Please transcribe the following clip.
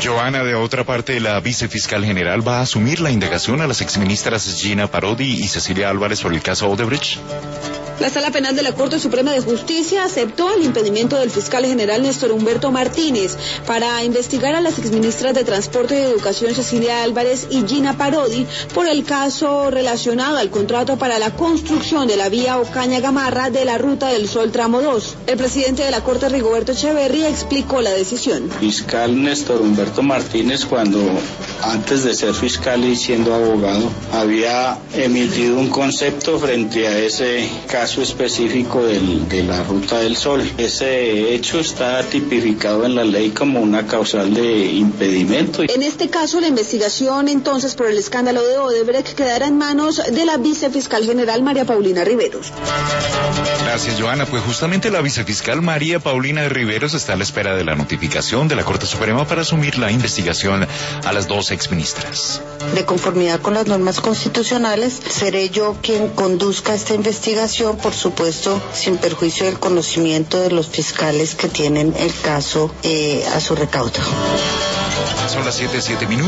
Joana, de otra parte, la vicefiscal general va a asumir la indagación a las exministras Gina Parodi y Cecilia Álvarez por el caso Odebrecht. La Sala Penal de la Corte Suprema de Justicia aceptó el impedimento del fiscal general Néstor Humberto Martínez para investigar a las exministras de Transporte y Educación Cecilia Álvarez y Gina Parodi por el caso relacionado al contrato para la construcción de la vía Ocaña-Gamarra de la Ruta del Sol Tramo 2. El presidente de la Corte, Rigoberto Echeverri, explicó la decisión. Fiscal Néstor Humberto Martínez, cuando antes de ser fiscal y siendo abogado, había emitido un concepto frente a ese caso específico de la Ruta del Sol. Ese hecho está tipificado en la ley como una causal de impedimento. En este caso, la investigación entonces por el escándalo de Odebrecht quedará en manos de la vicefiscal general María Paulina Riveros. Gracias, Joana. Pues justamente la vicefiscal María Paulina Riveros está a la espera de la notificación de la Corte Suprema para asumir la investigación a las dos exministras. De conformidad con las normas constitucionales, seré yo quien conduzca esta investigación, por supuesto, sin perjuicio del conocimiento de los fiscales que tienen el caso a su recaudo. Son las 7:07.